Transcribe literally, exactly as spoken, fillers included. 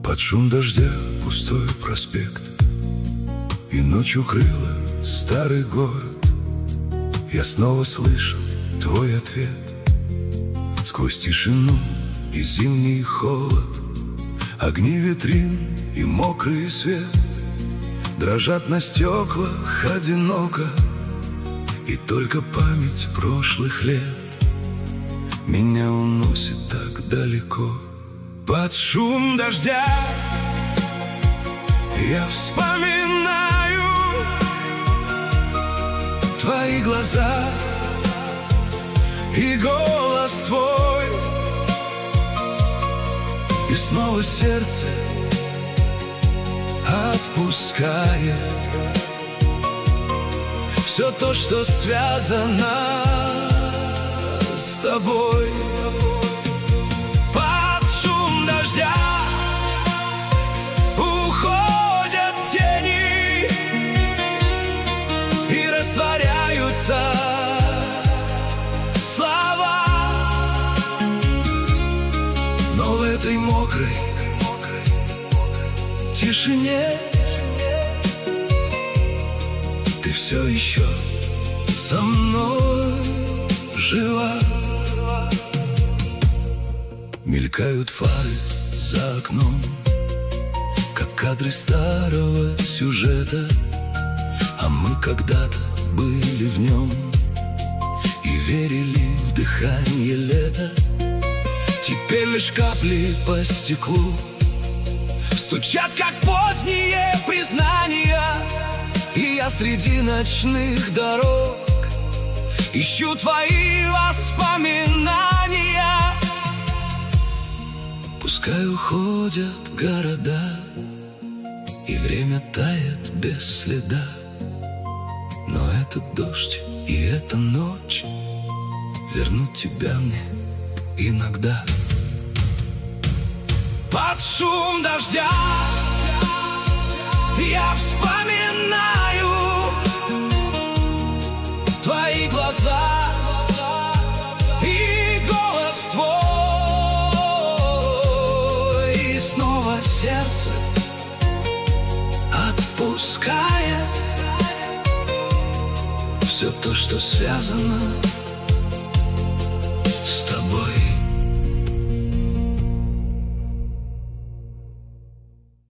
Под шум дождя пустой проспект, и ночь укрыла старый город. Я снова слышу твой ответ сквозь тишину и зимний холод. Огни витрин и мокрый свет дрожат на стеклах одиноко, и только память прошлых лет меня уносит так далеко. Под шум дождя я вспоминаю твои глаза и голос твой, и снова сердце отпускает все то, что связано с тобой. Под шум дождя уходят тени и растворяются слова, но в этой мокрой тишине ты все еще со мной жива. Мелькают фары за окном, как кадры старого сюжета, а мы когда-то были в нем и верили в дыхание лета. Теперь лишь капли по стеклу стучат, как поздние признания, и я среди ночных дорог ищу твои воспоминания. Пускай уходят города, и время тает без следа, но этот дождь и эта ночь вернут тебя мне иногда. Под шум дождя я вспоминаю твои глаза и голос твой, и снова сердце отпускает все то, что связано с тобой.